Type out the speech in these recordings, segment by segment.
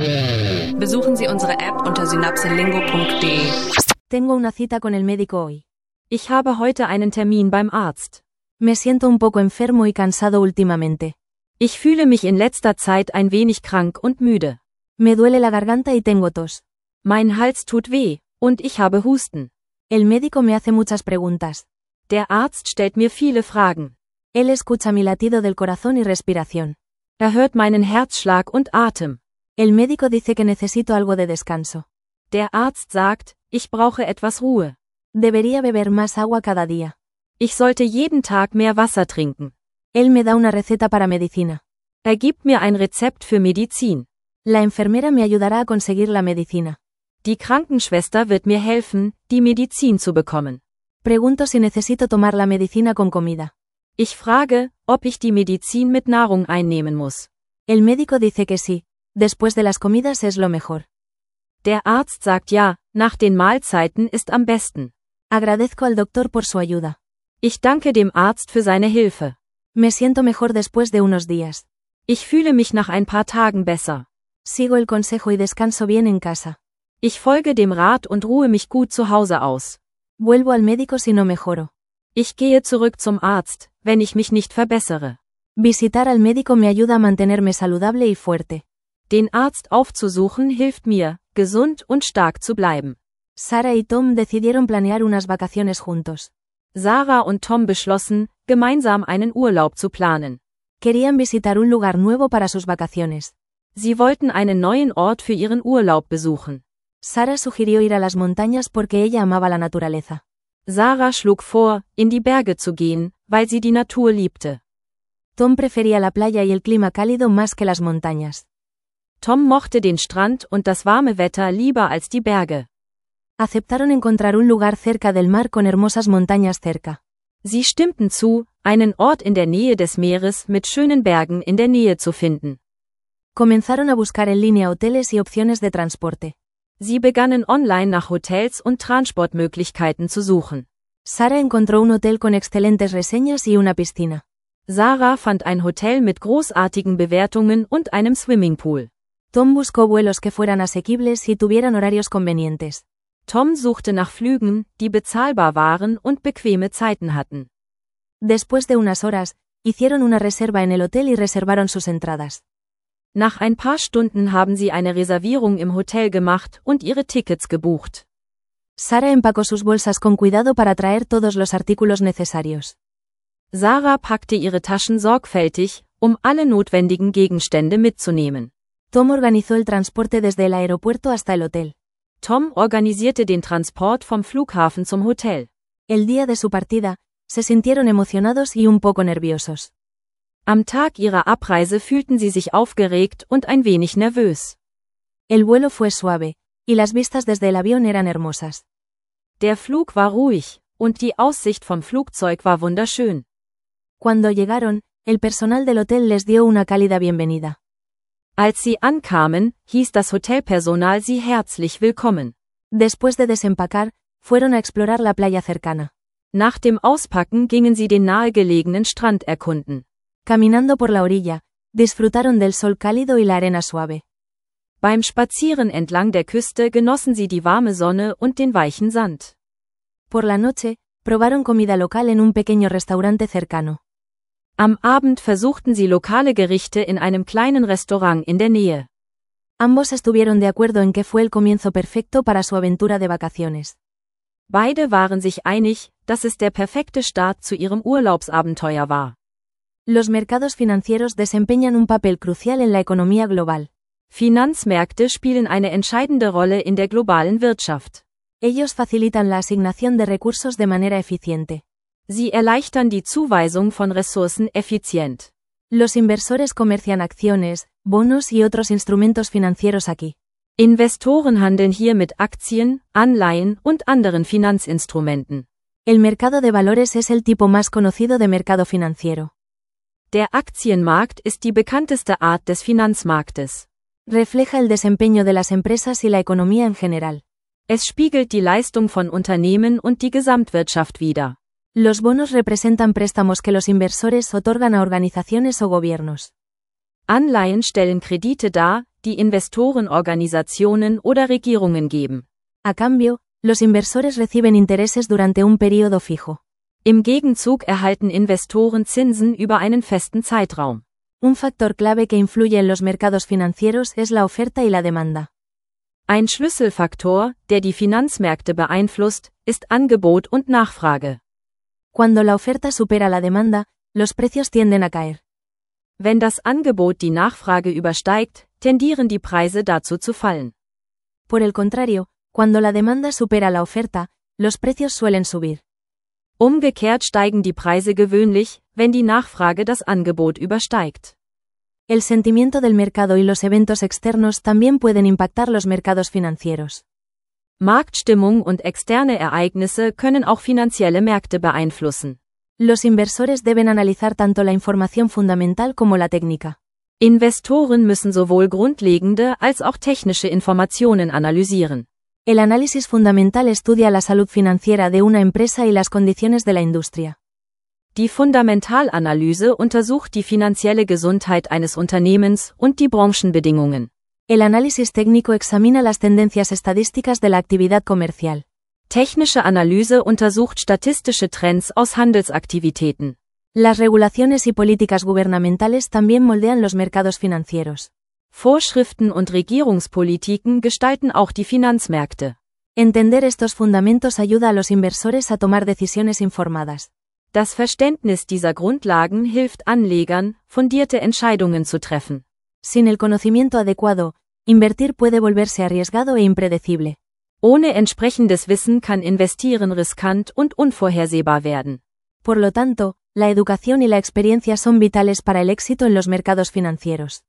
Besuchen Sie unsere App unter synapselingo.de. Tengo una cita con el médico hoy. Ich habe heute einen Termin beim Arzt. Me siento un poco enfermo y cansado últimamente. Ich fühle mich in letzter Zeit ein wenig krank und müde. Me duele la garganta y tengo tos. Mein Hals tut weh, und ich habe Husten. El médico me hace muchas preguntas. Der Arzt stellt mir viele Fragen. Él escucha mi latido del corazón y respiración. Hört meinen Herzschlag und Atem. El médico dice que necesito algo de descanso. Der Arzt sagt, ich brauche etwas Ruhe. Debería beber más agua cada día. Ich sollte jeden Tag mehr Wasser trinken. Él me da una receta para medicina. Gibt mir ein Rezept für Medizin. La enfermera me ayudará a conseguir la medicina. Die Krankenschwester wird mir helfen, die Medizin zu bekommen. Pregunto si necesito tomar la medicina con comida. Ich frage, ob ich die Medizin mit Nahrung einnehmen muss. El médico dice que sí. Después de las comidas es lo mejor. Der Arzt sagt ja, nach den Mahlzeiten ist am besten. Agradezco al doctor por su ayuda. Ich danke dem Arzt für seine Hilfe. Me siento mejor después de unos días. Ich fühle mich nach ein paar Tagen besser. Sigo el consejo y descanso bien en casa. Ich folge dem Rat und ruhe mich gut zu Hause aus. Vuelvo al médico si no mejoro. Ich gehe zurück zum Arzt, wenn ich mich nicht verbessere. Visitar al médico me ayuda a mantenerme saludable y fuerte. Den Arzt aufzusuchen hilft mir, gesund und stark zu bleiben. Sarah y Tom decidieron planear unas vacaciones juntos. Sarah und Tom beschlossen, gemeinsam einen Urlaub zu planen. Querían visitar un lugar nuevo para sus vacaciones. Sie wollten einen neuen Ort für ihren Urlaub besuchen. Sarah sugirió ir a las montañas porque ella amaba la naturaleza. Sarah schlug vor, in die Berge zu gehen, weil sie die Natur liebte. Tom prefería la playa y el clima cálido más que las montañas. Tom mochte den Strand und das warme Wetter lieber als die Berge. Aceptaron encontrar un lugar cerca del mar con hermosas montañas cerca. Sie stimmten zu, einen Ort in der Nähe des Meeres mit schönen Bergen in der Nähe zu finden. Comenzaron a buscar en línea hoteles y opciones de transporte. Sie begannen online nach Hotels und Transportmöglichkeiten zu suchen. Sarah encontró un hotel con excelentes reseñas y una piscina. Sarah fand ein Hotel mit großartigen Bewertungen und einem Swimmingpool. Tom buscó vuelos que fueran asequibles y tuvieran horarios convenientes. Tom suchte nach Flügen, die bezahlbar waren und bequeme Zeiten hatten. Después de unas horas, hicieron una reserva en el hotel y reservaron sus entradas. Nach ein paar Stunden haben sie eine Reservierung im Hotel gemacht und ihre Tickets gebucht. Sarah empacó sus bolsas con cuidado para traer todos los artículos necesarios. Sarah packte ihre Taschen sorgfältig, alle notwendigen Gegenstände mitzunehmen. Tom organizó el transporte desde el aeropuerto hasta el hotel. Tom organisierte den Transport vom Flughafen zum Hotel. El día de su partida, se sintieron emocionados y un poco nerviosos. Am Tag ihrer Abreise fühlten sie sich aufgeregt und ein wenig nervös. El vuelo fue suave, y las vistas desde el avión eran hermosas. Der Flug war ruhig, und die Aussicht vom Flugzeug war wunderschön. Cuando llegaron, el personal del hotel les dio una cálida bienvenida. Als sie ankamen, hieß das Hotelpersonal sie herzlich willkommen. Después de desempacar, fueron a explorar la playa cercana. Nach dem Auspacken gingen sie den nahegelegenen Strand erkunden. Caminando por la orilla, disfrutaron del sol cálido y la arena suave. Beim Spazieren entlang der Küste genossen sie die warme Sonne und den weichen Sand. Por la noche, probaron comida local en un pequeño restaurante cercano. Am Abend versuchten sie lokale Gerichte in einem kleinen Restaurant in der Nähe. Ambos estuvieron de acuerdo en que fue el comienzo perfecto para su aventura de vacaciones. Beide waren sich einig, dass es der perfekte Start zu ihrem Urlaubsabenteuer war. Los mercados financieros desempeñan un papel crucial en la economía global. Finanzmärkte spielen eine entscheidende Rolle in der globalen Wirtschaft. Ellos facilitan la asignación de recursos de manera eficiente. Sie erleichtern die Zuweisung von Ressourcen effizient. Los inversores comercian acciones, bonos y otros instrumentos financieros aquí. Investoren handeln hier mit Aktien, Anleihen und anderen Finanzinstrumenten. El mercado de valores es el tipo más conocido de mercado financiero. Der Aktienmarkt ist die bekannteste Art des Finanzmarktes. Refleja el desempeño de las empresas y la economía en general. Es spiegelt die Leistung von Unternehmen und die Gesamtwirtschaft wider. Los bonos representan préstamos que los inversores otorgan a organizaciones o gobiernos. Anleihen stellen Kredite dar, die Investoren Organisationen oder Regierungen geben. A cambio, los inversores reciben intereses durante un periodo fijo. Im Gegenzug erhalten Investoren Zinsen über einen festen Zeitraum. Un factor clave que influye en los mercados financieros es la oferta y la demanda. Ein Schlüsselfaktor, der die Finanzmärkte beeinflusst, ist Angebot und Nachfrage. Cuando la oferta supera la demanda, los precios tienden a caer. Wenn das Angebot die Nachfrage übersteigt, tendieren die Preise dazu zu fallen. Por el contrario, cuando la demanda supera la oferta, los precios suelen subir. Umgekehrt steigen die Preise gewöhnlich, wenn die Nachfrage das Angebot übersteigt. El sentimiento del mercado y los eventos externos también pueden impactar los mercados financieros. Marktstimmung und externe Ereignisse können auch finanzielle Märkte beeinflussen. Los inversores deben analizar tanto la información fundamental como la técnica. Investoren müssen sowohl grundlegende als auch technische Informationen analysieren. El análisis fundamental estudia la salud financiera de una empresa y las condiciones de la industria. Die Fundamentalanalyse untersucht die finanzielle Gesundheit eines Unternehmens und die Branchenbedingungen. El análisis técnico examina las tendencias estadísticas de la actividad comercial. Technische Analyse untersucht statistische Trends aus Handelsaktivitäten. Las regulaciones y políticas gubernamentales también moldean los mercados financieros. Vorschriften und Regierungspolitiken gestalten auch die Finanzmärkte. Entender estos fundamentos ayuda a los inversores a tomar decisiones informadas. Das Verständnis dieser Grundlagen hilft Anlegern, fundierte Entscheidungen zu treffen. Sin el conocimiento adecuado, invertir puede volverse arriesgado e impredecible. Ohne entsprechendes Wissen kann Investieren riskant und unvorhersehbar werden. Por lo tanto, la educación y la experiencia son vitales para el éxito en los mercados financieros.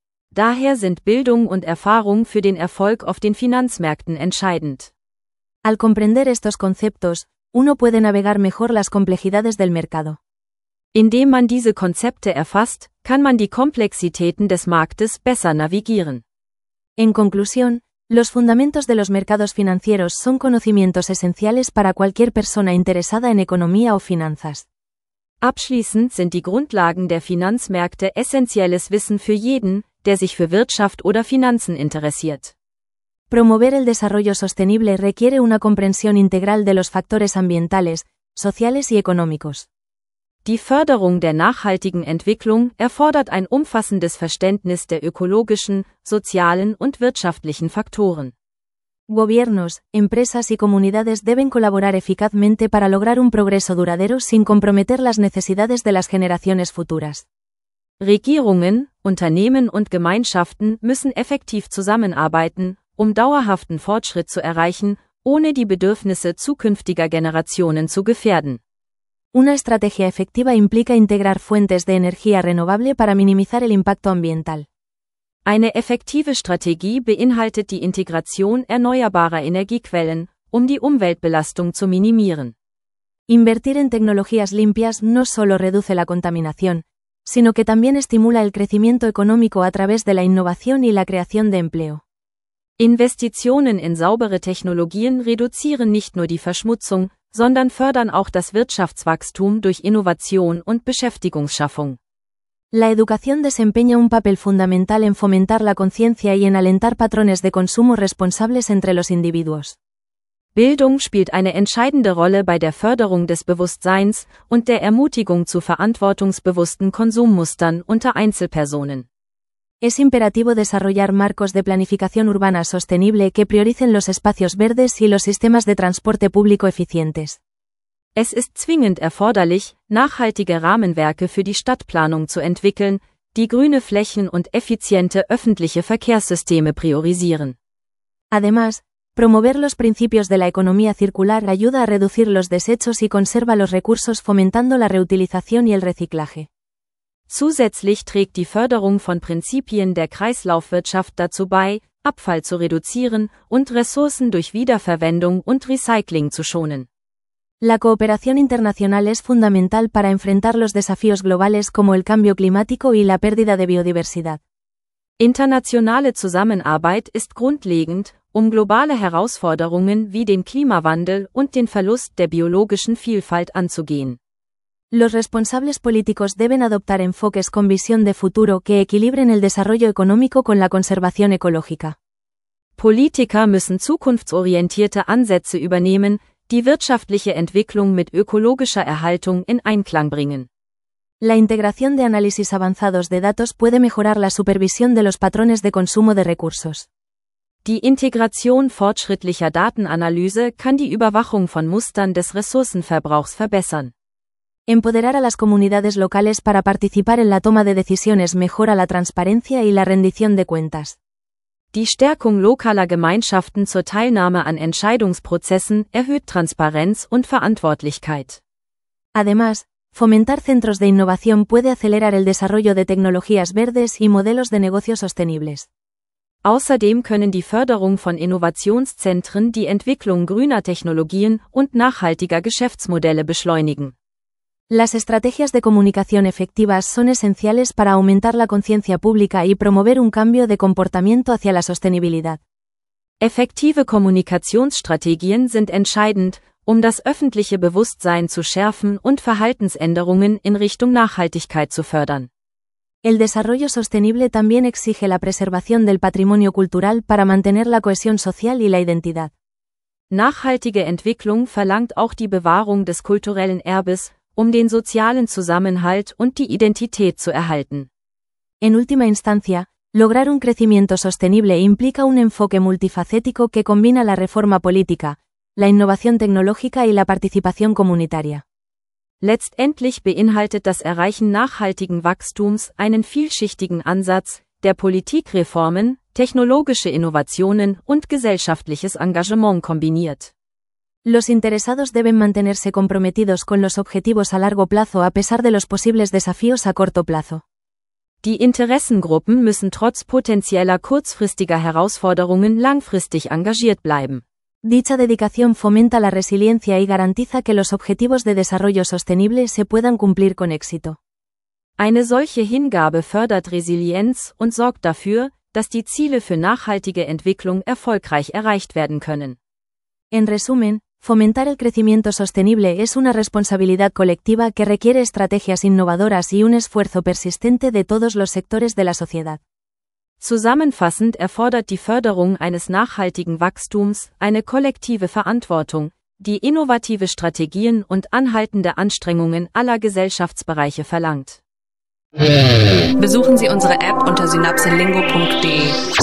Daher sind Bildung und Erfahrung für den Erfolg auf den Finanzmärkten entscheidend. Al comprender estos conceptos, uno puede navegar mejor las complejidades del mercado. Indem man diese Konzepte erfasst, kann man die Komplexitäten des Marktes besser navigieren. En conclusión, los fundamentos de los mercados financieros son conocimientos esenciales para cualquier persona interesada en economía o finanzas. Abschließend sind die Grundlagen der Finanzmärkte essentielles Wissen für jeden, der sich für Wirtschaft oder Finanzen interessiert. Promover el desarrollo sostenible requiere una comprensión integral de los factores ambientales, sociales y económicos. Die Förderung der nachhaltigen Entwicklung erfordert ein umfassendes Verständnis der ökologischen, sozialen und wirtschaftlichen Faktoren. Gobiernos, empresas y comunidades deben colaborar eficazmente para lograr un progreso duradero sin comprometer las necesidades de las generaciones futuras. Regierungen, Unternehmen und Gemeinschaften müssen effektiv zusammenarbeiten, um dauerhaften Fortschritt zu erreichen, ohne die Bedürfnisse zukünftiger Generationen zu gefährden. Una estrategia efectiva implica integrar fuentes de energía renovable para minimizar el impacto ambiental. Eine effektive Strategie beinhaltet die Integration erneuerbarer Energiequellen, um die Umweltbelastung zu minimieren. Invertir en tecnologías limpias no solo reduce la contaminación, sino que también estimula el crecimiento económico a través de la innovación y la creación de empleo. Investitionen in saubere Technologien reduzieren nicht nur die Verschmutzung, sondern fördern auch das Wirtschaftswachstum durch Innovation und Beschäftigungsschaffung. La educación desempeña un papel fundamental en fomentar la conciencia y en alentar patrones de consumo responsables entre los individuos. Bildung spielt eine entscheidende Rolle bei der Förderung des Bewusstseins und der Ermutigung zu verantwortungsbewussten Konsummustern unter Einzelpersonen. Es imperativo desarrollar marcos de planificación urbana sostenible que prioricen los espacios verdes y los sistemas de transporte público eficientes. Es ist zwingend erforderlich, nachhaltige Rahmenwerke für die Stadtplanung zu entwickeln, die grüne Flächen und effiziente öffentliche Verkehrssysteme priorisieren. Además, promover los principios de la economía circular ayuda a reducir los desechos y conserva los recursos fomentando la reutilización y el reciclaje. Zusätzlich trägt die Förderung von Prinzipien der Kreislaufwirtschaft dazu bei, Abfall zu reduzieren und Ressourcen durch Wiederverwendung und Recycling zu schonen. La cooperación internacional es fundamental para enfrentar los desafíos globales como el cambio climático y la pérdida de biodiversidad. Internationale Zusammenarbeit ist grundlegend, um globale Herausforderungen wie den Klimawandel und den Verlust der biologischen Vielfalt anzugehen. Los responsables políticos deben adoptar enfoques con visión de futuro que equilibren el desarrollo económico con la conservación ecológica. Politiker müssen zukunftsorientierte Ansätze übernehmen, die wirtschaftliche Entwicklung mit ökologischer Erhaltung in Einklang bringen. La integración de análisis avanzados de datos puede mejorar la supervisión de los patrones de consumo de recursos. Die Integration fortschrittlicher Datenanalyse kann die Überwachung von Mustern des Ressourcenverbrauchs verbessern. Empoderar a las comunidades locales para participar en la toma de decisiones mejora la transparencia y la rendición de cuentas. Die Stärkung lokaler Gemeinschaften zur Teilnahme an Entscheidungsprozessen erhöht Transparenz und Verantwortlichkeit. Además, fomentar centros de innovación puede acelerar el desarrollo de tecnologías verdes y modelos de negocio sostenibles. Außerdem können die Förderung von Innovationszentren die Entwicklung grüner Technologien und nachhaltiger Geschäftsmodelle beschleunigen. Las estrategias de comunicación efectivas son esenciales para aumentar la conciencia pública y promover un cambio de comportamiento hacia la sostenibilidad. Effektive Kommunikationsstrategien sind entscheidend, das öffentliche Bewusstsein zu schärfen und Verhaltensänderungen in Richtung Nachhaltigkeit zu fördern. El desarrollo sostenible también exige la preservación del patrimonio cultural para mantener la cohesión social y la identidad. Nachhaltige Entwicklung verlangt auch die Bewahrung des kulturellen Erbes, den sozialen Zusammenhalt und die Identität zu erhalten. En última instancia, lograr un crecimiento sostenible implica un enfoque multifacético que combina la reforma política, la innovación tecnológica y la participación comunitaria. Letztendlich beinhaltet das Erreichen nachhaltigen Wachstums einen vielschichtigen Ansatz, der Politikreformen, technologische Innovationen und gesellschaftliches Engagement kombiniert. Los interesados deben mantenerse comprometidos con los objetivos a largo plazo a pesar de los posibles desafíos a corto plazo. Die Interessengruppen müssen trotz potenzieller kurzfristiger Herausforderungen langfristig engagiert bleiben. Dicha dedicación fomenta la resiliencia y garantiza que los objetivos de desarrollo sostenible se puedan cumplir con éxito. Eine solche Hingabe fördert Resilienz und sorgt dafür, dass die Ziele für nachhaltige Entwicklung erfolgreich erreicht werden können. En resumen, fomentar el crecimiento sostenible es una responsabilidad colectiva que requiere estrategias innovadoras y un esfuerzo persistente de todos los sectores de la sociedad. Zusammenfassend erfordert die Förderung eines nachhaltigen Wachstums eine kollektive Verantwortung, die innovative Strategien und anhaltende Anstrengungen aller Gesellschaftsbereiche verlangt. Besuchen Sie unsere App unter synapselingo.de.